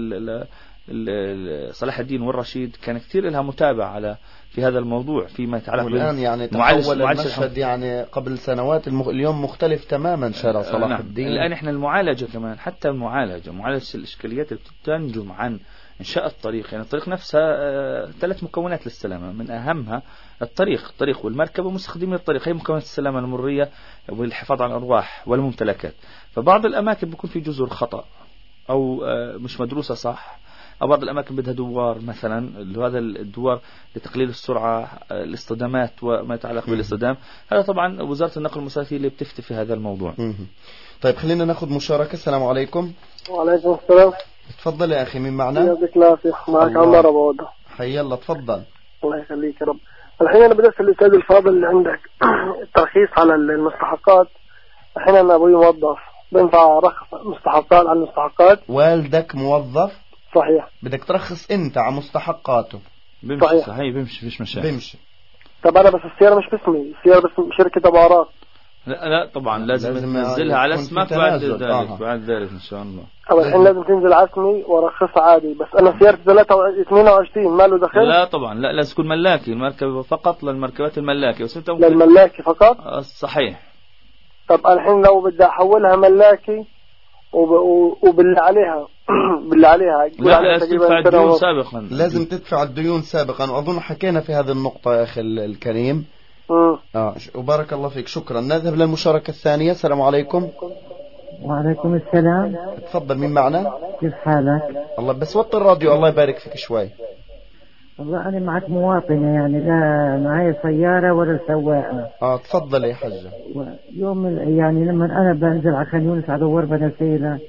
صلاح الدين والرشيد كان كثير لها متابعة في هذا الموضوع فيما يتعلق والآن يعني تحول المشهد يعني قبل سنوات اليوم مختلف تماما شارع صلاح الدين. الآن احنا المعالجة كمان، حتى معالجة الإشكاليات اللي بتنجم عن إنشاء الطريق. يعني الطريق نفسها 3 مكونات للسلامة، من أهمها الطريق والمركبة ومستخدمي الطريق، هي مكونات السلامة المرورية والحفاظ على الأرواح والممتلكات. فبعض الأماكن بيكون في جزر خطأ أو مش مدروسة صح، أو بعض الأماكن بدها دوار مثلا، اللي هذا الدوار لتقليل السرعة، الاصطدامات وما يتعلق بالاصطدام. هذا طبعا وزارة النقل والمواصلات اللي بتفتي في هذا الموضوع. طيب خلينا ناخذ مشاركة. السلام عليكم. وعليكم السلام. تفضل يا أخي، مين معنا؟ يعطيك العافية. معك عمر أبو وضع. حي الله، تفضل. الله يخليك يا رب. الحين أنا بدي أسأل الأستاذ الفاضل اللي عندك الترخيص على المستحقات. الحين أنا أبوي موظف، بينفع رخص مستحقات على المستحقات؟ والدك موظف؟ صحيح. بدك ترخص أنت على مستحقاته؟ بيمشي. صحيح بيمشي، فيش مشاكل. بيمشي. طب أنا بس السيارة مش باسمي، السيارة بس شركة أبو عراق. لا طبعا لازم تنزلها على اسمك بعد ذلك إن شاء الله. أو الحين لازم تنزل على اسمي ورخصها عادي، بس أنا سيارة 22 ما له دخل؟ لا طبعا، لا لازم تكون ملاكي، المركبة فقط للمركبات الملاكي. بس أنت للملاكي فقط؟ صحيح. طب الحين لو بدي أحولها ملاكي وبالله عليها لا تدفع الديون سابقا. لازم تدفع الديون سابقا، وأظن حكينا في هذه النقطة يا أخي الكريم. وبارك الله فيك، شكرا. نذهب للمشاركة الثانية. السلام عليكم. وعليكم السلام. تفضل، مين معنا؟ كيف حالك؟ الله، بس وطي الراديو الله يبارك فيك شوي. والله أنا معك مواطنة، يعني لا معي سيارة ولا سواقة. تفضل يا حجة. يوم يعني لما أنا بنزل على خان يونس على دوار بنسيلة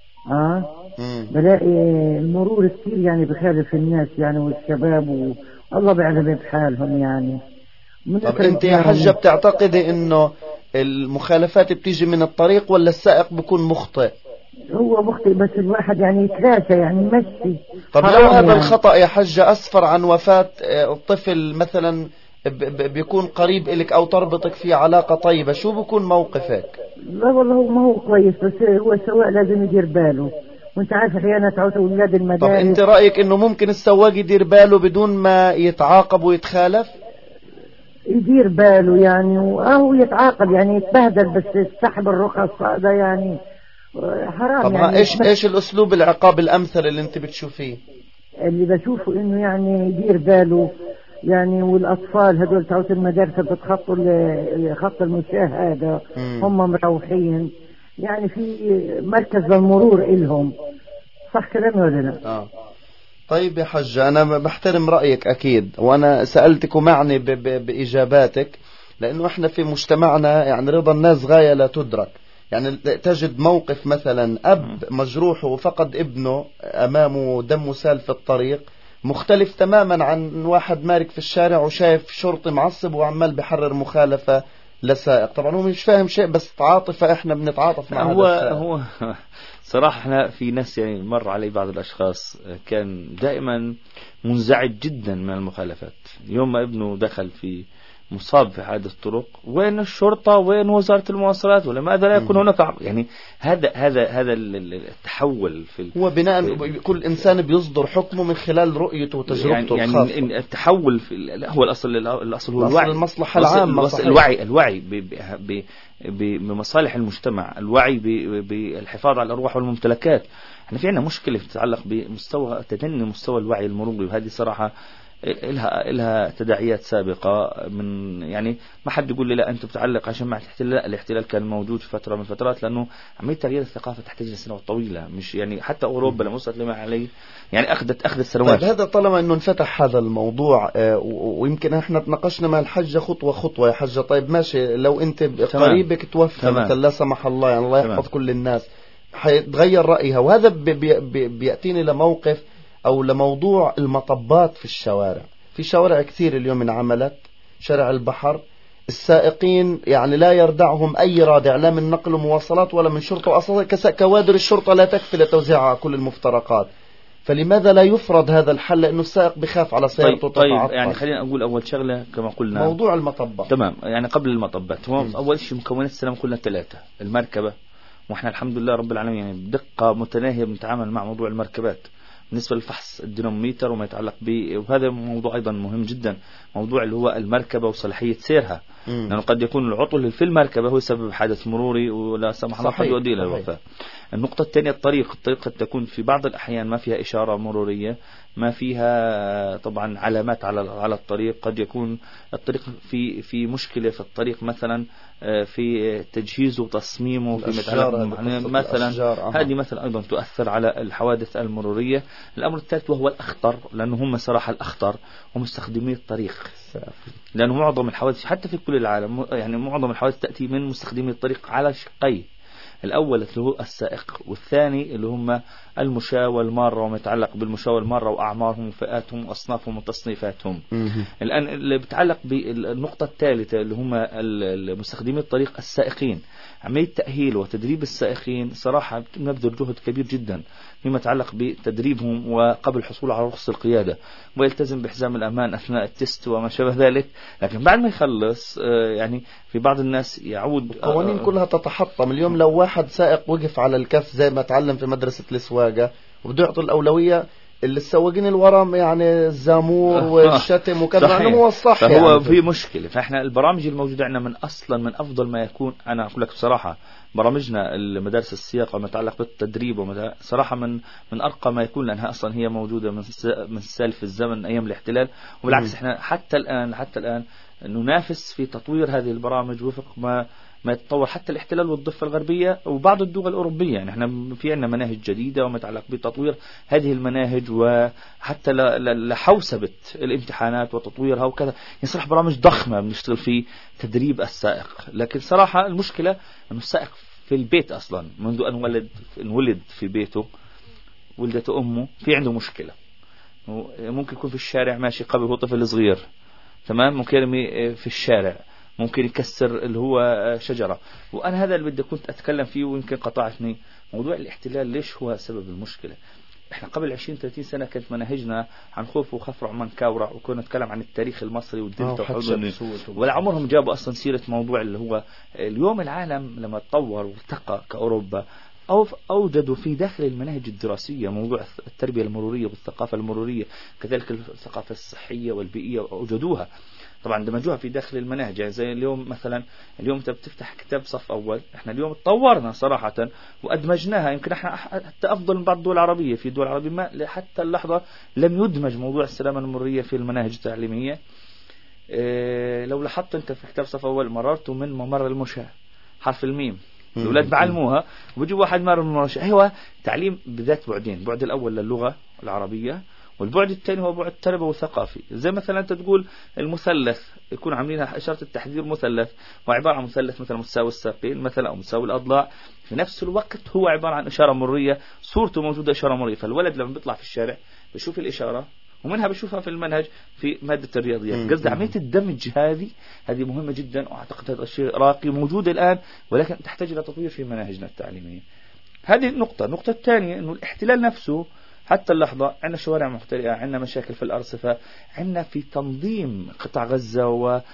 بلاقي المرور كثير يعني بخالف الناس يعني والشباب، والله بيعلم بحالهم يعني. طب أنت يا حجة بتعتقدي إنه المخالفات بتيجي من الطريق ولا السائق بيكون مخطئ؟ هو مخطئ، بس الواحد يعني يتلاشى يعني يمشي. طب لو هذا يعني الخطأ يا حجة أسفر عن وفاة الطفل مثلا بيكون قريب إلك أو تربطك فيه علاقة طيبة، شو بيكون موقفك؟ لا والله ما هو كويس، بس هو السواق لازم يدير باله، وانت عارف احيانا تعود اولاد المدارس. طب انت رأيك انه ممكن السواق يدير باله بدون ما يتعاقب ويتخالف؟ يدير باله يعني، وهو يتعاقب يعني يتبهدل، بس سحب الرخص هذا يعني حرام. طب يعني ايش الاسلوب العقاب الامثل اللي انت بتشوفيه؟ اللي بشوفه انه يعني يدير باله يعني، والاطفال هذول تعود المدارس بتخطوا خط المشاة هذا هم مروحين يعني في مركز للمرور إلهم. صح كلامي ولا لا؟ طيب يا حج، أنا بحترم رأيك أكيد، وأنا سألتك ومعني بإجاباتك، لأنه إحنا في مجتمعنا يعني رضا الناس غاية لا تدرك. يعني تجد موقف مثلا أب مجروح وفقد ابنه أمامه دم سال في الطريق، مختلف تماما عن واحد مارك في الشارع وشايف شرطي معصب وعمال بحرر مخالفة لسائق. طبعا هو مش فاهم شيء، بس عاطفة، احنا بنتعاطف مع هو صراحة احنا في ناس يعني مر علي بعض الاشخاص كان دائما منزعج جدا من المخالفات. يوم ما ابنه دخل في مصاب في حادث طرق، وين الشرطة وين وزارة المواصلات ولماذا لا يكون هناك يعني هذا التحول في هو بناء كل إنسان بيصدر حكمه من خلال رؤيته وتجربته الخاصة. يعني التحول هو الأصل هو الوعي، المصلحة العامة، الوعي بمصالح المجتمع، الوعي بالحفاظ على الأرواح والممتلكات. احنا في عندنا مشكلة تتعلق بمستوى تدني مستوى الوعي المروري، وهذه صراحة إلها تداعيات سابقة. من يعني ما حد يقول لي لا أنت بتعلق عشان مع الاحتلال، لا، الاحتلال كان موجود في فترة من الفترات، لأنه عملية تغيير الثقافة تحتاج لسنوات طويلة، مش يعني حتى أوروبا لما وصلت لما عليه يعني أخذت سنوات. طيب هذا طالما أنه انفتح هذا الموضوع ويمكن احنا تناقشنا مع الحجة خطوة خطوة يا حجة. طيب ماشي، لو أنت قريبك توفى مثلا لا سمح الله، يعني الله يحفظ كل الناس، حيتغير رأيها. وهذا بيأتيني لموقف أو لموضوع المطبات في الشوارع. في شوارع كثير اليوم انعملت، شارع البحر، السائقين يعني لا يردعهم أي رادع، لا من نقل ومواصلات ولا من شرطة، أصلا كوادر الشرطة لا تكفي لتوزيع كل المفترقات. فلماذا لا يفرض هذا الحل؟ لأنه السائق بخاف على سيارته طيب يعني خلينا أقول أول شغلة كما قلنا موضوع المطبات. تمام، يعني قبل المطبات هو أول شيء مكونات السلام قلنا 3: المركبة، وإحنا الحمد لله رب العالمين يعني بدقة متناهية بنتعامل مع موضوع المركبات بالنسبة للفحص الدينامومتر وما يتعلق به. وهذا موضوع أيضا مهم جدا، موضوع اللي هو المركبة وصلاحية سيرها، لأنه قد يكون العطل في المركبة هو سبب حادث مروري ولا سمح الله قد يؤدي إلى الوفاة. النقطة الثانية الطريق قد تكون في بعض الأحيان ما فيها إشارة مرورية، ما فيها طبعا علامات على الطريق، قد يكون الطريق في مشكلة في الطريق مثلا في تجهيزه وتصميمه في مثلا هذه مثلا أيضا تؤثر على الحوادث المرورية. الأمر الثالث وهو الأخطر، لأنه هم صراحة الأخطر ومستخدمي الطريق، لأنه معظم الحوادث حتى في كل العالم يعني معظم الحوادث تأتي من مستخدمي الطريق على شقين: الأول اللي هو السائق، والثاني اللي هم المشاة والمارة وما يتعلق بالمشاة والمارة وأعمارهم وفئاتهم وأصنافهم وتصنيفاتهم. الآن اللي بيتعلق بالنقطة الثالثة اللي هم المستخدمي الطريق السائقين، عملية تأهيل وتدريب السائقين صراحة نبذل جهد كبير جدا فيما يتعلق بتدريبهم وقبل الحصول على رخصة القيادة، ويلتزم بحزام الأمان أثناء التست وما شابه ذلك. لكن بعد ما يخلص يعني في بعض الناس يعود القوانين كلها تتحطم. اليوم لو واحد سائق وقف على الكف زي ما تعلم في مدرسة السواقة وبده يعطي الأولوية اللي السواقين الورم، يعني الزامور والشتم وكذا، انه هو الصح فهو يعني في مشكلة. فاحنا البرامج الموجودة عندنا من أفضل ما يكون. أنا أقول لك بصراحة برامجنا المدارس السياقة وما يتعلق بالتدريب صراحة من أرقى ما يكون، لأنها أصلا هي موجودة من سالف الزمن أيام الاحتلال. وبالعكس احنا حتى الآن ننافس في تطوير هذه البرامج وفق ما يتطور حتى الاحتلال والضفة الغربية وبعض الدول الأوروبية. يعني احنا في عندنا مناهج جديدة وما يتعلق بتطوير هذه المناهج وحتى لحوسبة الامتحانات وتطويرها وكذا. يصرح برامج ضخمة بنشتغل في تدريب السائق. لكن صراحة المشكلة أنه السائق في البيت أصلا منذ أن ولد في بيته ولدته أمه في عنده مشكلة. ممكن يكون في الشارع ماشي قبل هو طفل صغير، تمام، ممكن يرمي في الشارع، ممكن يكسر اللي هو شجرة. وأنا هذا اللي بدي كنت أتكلم فيه ويمكن قطعتني. موضوع الاحتلال ليش هو سبب المشكلة؟ إحنا قبل 20-30 سنة كانت مناهجنا عن خوف وخفرع من كاورع، وكنا نتكلم عن التاريخ المصري والدلتا وحضن، ولا عمرهم جابوا أصلا سيرة موضوع اللي هو اليوم العالم لما تطور وارتقى كأوروبا أوجدوا في داخل المناهج الدراسية موضوع التربية المرورية والثقافة المرورية، كذلك الثقافة الصحية والبيئية أوجدوها. طبعا دمجوها في داخل المناهج. يعني زي اليوم مثلا اليوم انت بتفتح كتاب صف أول، احنا اليوم تطورنا صراحة وأدمجناها. يمكن احنا حتى أفضل من بعض الدول العربية. في دول عربية ما حتى اللحظة لم يدمج موضوع السلامة المرورية في المناهج التعليمية. لو لاحظت انت في كتاب صف أول مررت من ممر المشاة، حرف الميم، الأولاد بعلموها وبيجوا واحد مر من المشاة. أيوة، تعليم بذات بعدين، بعد الأول للغة العربية والبعد الثاني هو بعد تربوي وثقافي. زي مثلا أنت تقول المثلث يكون عاملينها إشارة التحذير مثلث، وعبارة عن مثلث مثلا متساوي الساقين مثلا أو متساوي الأضلاع، في نفس الوقت هو عبارة عن إشارة مرية، صورته موجودة إشارة مرية. فالولد لما بيطلع في الشارع بيشوف الإشارة ومنها بشوفها في المنهج في مادة الرياضيات. قصدي عملية الدمج هذه مهمة جدا، وأعتقد هذا الشيء راقي موجود الآن، ولكن تحتاج إلى تطوير في مناهجنا التعليمية. هذه النقطة الثانية إنه الاحتلال نفسه حتى اللحظة عندنا شوارع مختلفة، عندنا مشاكل في الأرصفة، عندنا في تنظيم قطاع غزة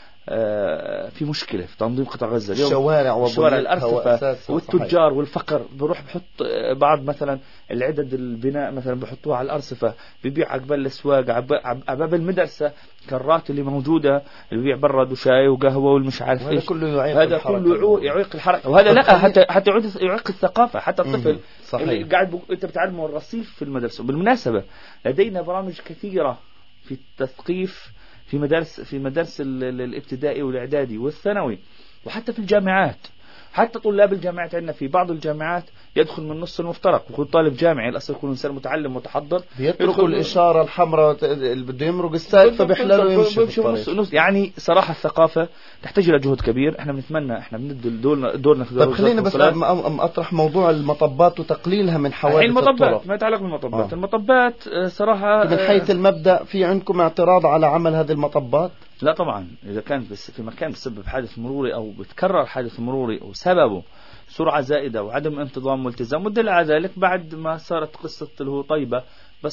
في مشكلة في تنظيم قطاع غزة. الشوارع الأرصفة والتجار والفقر بروح بحط بعض مثلا العدد البناء مثلا بحطوها على الأرصفة، بيبيع عقبال الأسواق عباب المدرسة كرات اللي موجودة اللي بيبيع برد وشاي وقهوة والمش عارف ايش. هذا كله يعيق الحركة، وهذا لا حتى يعيق الثقافة. حتى الطفل اللي قاعد انت بتعلمه الرصيف في المدرسة. بالمناسبة لدينا برامج كثيرة في التثقيف في مدارس الابتدائي والإعدادي والثانوي، وحتى في الجامعات. حتى طلاب الجامعات عندنا في بعض الجامعات يدخل من نص المفترق، ويكون طالب جامعي الأصل يكون إنسان متعلم متحضر، يتركوا الإشارة الحمراء اللي بده يمرق السائق فبيحلله يمشي في الطريق. يعني صراحة الثقافة تحتاج إلى جهد كبير. احنا بنتمنى احنا بندل دورنا في طيب خلينا بس أطرح موضوع المطبات وتقليلها من حوادث الطرق. ما يتعلق بالمطبات. المطبات صراحة من حيث المبدأ في عندكم اعتراض على عمل هذه المطبات؟ لا طبعا، إذا كان بس في مكان بسبب حادث مروري أو بتكرر حادث مروري وسببه سرعة زائدة وعدم انتظام والتزام، والدليل على ذلك بعد ما صارت قصة اللي هو طيبة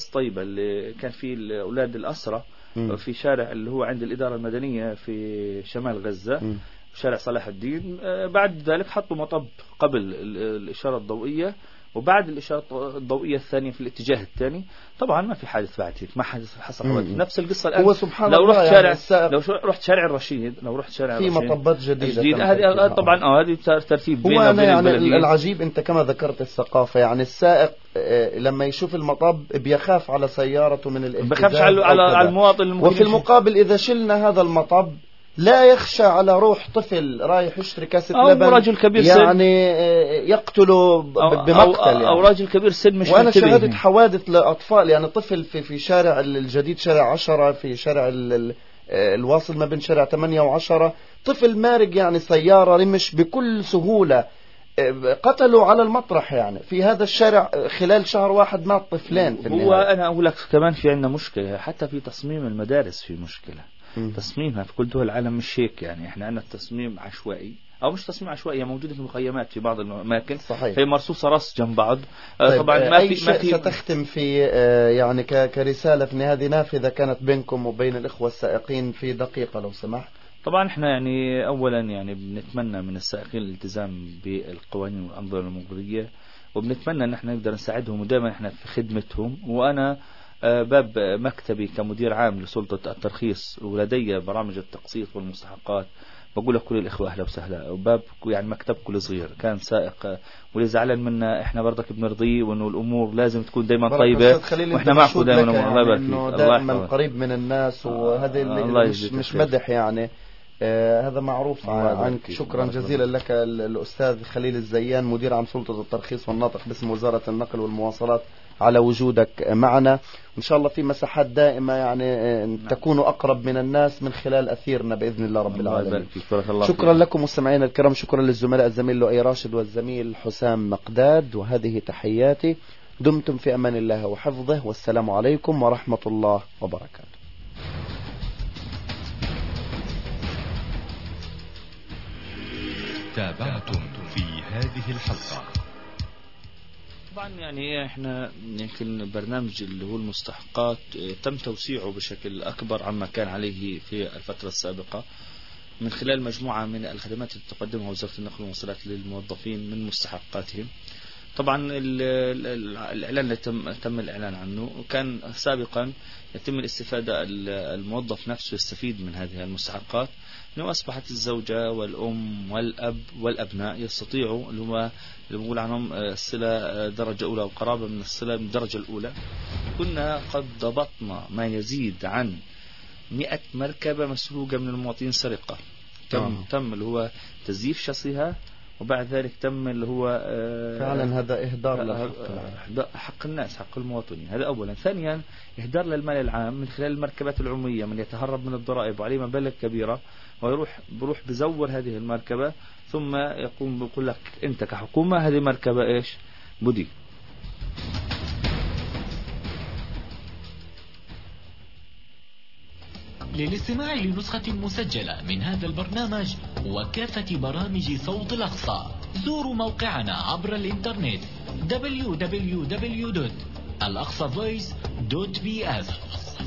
اللي كان فيه الأولاد الأسرة في شارع اللي هو عند الإدارة المدنية في شمال غزة، شارع صلاح الدين. بعد ذلك حطوا مطب قبل الإشارة الضوئية وبعد الإشارة الضوئية الثانية في الاتجاه الثاني. طبعا ما في حادث بعد هيك، ما حصل نفس القصة الآن. هو سبحان لو الله رحت شارع يعني لو رحت شارع الرشيد، في مطبات جديدة هذه طبعا هذه ترتيب بين هو أنا يعني العجيب أنت كما ذكرت الثقافة، يعني السائق لما يشوف المطب بيخاف على سيارته من الابتزاز، بيخافش على المواطن. وفي المقابل إذا شلنا هذا المطب لا يخشى على روح طفل رايح يشتري كاسة لبن أو رجل كبير يعني يقتله بمقتل يعني. أو رجل كبير سن مش وأنا شاهدت حوادث لأطفال، يعني طفل في شارع الجديد شارع 10 في شارع الواصل ما بين شارع 8 و10، طفل مارق يعني سيارة رمش بكل سهولة، قتلوا على المطرح. يعني في هذا الشارع خلال شهر واحد مات طفلين في النهاية. هو أنا أقول لك كمان في عندنا مشكلة حتى في تصميم المدارس، في مشكلة تصميمها في كل دول العالم مش هيك. يعني احنا عندنا التصميم عشوائي او مش تصميم عشوائي، موجوده في المخيمات في بعض الاماكن. صحيح. هي مرصوصه رص جنب بعض. طيب طبعا ما في ستختم في يعني كرساله في هذه نافذه كانت بينكم وبين الاخوه السائقين في دقيقه لو سمحت. طبعا احنا يعني اولا يعني بنتمنى من السائقين الالتزام بالقوانين والانظمه المروريه، وبنتمنى ان احنا نقدر نساعدهم، ودائما احنا في خدمتهم. وانا باب مكتبي كمدير عام لسلطة الترخيص ولدي برامج التقسيط والمستحقات، بقول لكل الإخوة أهلا وسهلا. وباب يعني مكتب كل صغير كان سائق واللي زعلان منا إحنا برضك بنرضيه، وإنه الأمور لازم تكون دايما طيبة، وإحنا معكم دايما. الله يبارك فيك. إنه دائما قريب من الناس، وهذا مش مدح يعني. هذا معروف عنك. شكرا جزيلا لك الأستاذ خليل الزيان مدير عام سلطة الترخيص والناطق باسم وزارة النقل والمواصلات على وجودك معنا. إن شاء الله في مساحات دائمة يعني تكونوا أقرب من الناس من خلال أثيرنا بإذن الله رب العالمين. شكرا لكم مستمعينا الكرام، شكرا للزملاء الزميل لؤي راشد والزميل حسام مقداد، وهذه تحياتي. دمتم في أمان الله وحفظه، والسلام عليكم ورحمة الله وبركاته. تابعتم في هذه الحلقة. طبعا يعني احنا يمكن برنامج اللي هو المستحقات تم توسيعه بشكل اكبر عما كان عليه في الفترة السابقة من خلال مجموعة من الخدمات التي تقدمها وزارة النقل والمواصلات للموظفين من مستحقاتهم. طبعا الإعلان اللي تم الإعلان عنه كان سابقا يتم الاستفادة، الموظف نفسه يستفيد من هذه المستحقات، أنه أصبحت الزوجة والأم والأب والأبناء يستطيعوا اللي هو اللي بقول عنهم الصلة درجة أولى وقرابة من الصلة من الدرجة الأولى. كنا قد ضبطنا ما يزيد عن 100 مركبة مسروقة من المواطنين سرقة. تم اللي هو تزييف شخصها، وبعد ذلك تم اللي هو فعلا هذا إهدار حق الناس، حق المواطنين. هذا أولا. ثانيا إهدار للمال العام من خلال المركبات العمومية، من يتهرب من الضرائب وعليه مبالغ كبيرة بروح بزور هذه المركبة، ثم بيقول لك أنت كحكومة هذه مركبة إيش بدي. للاستماع لنسخة مسجلة من هذا البرنامج وكافة برامج صوت الأقصى زوروا موقعنا عبر الإنترنت www.alaqsavoice.bs.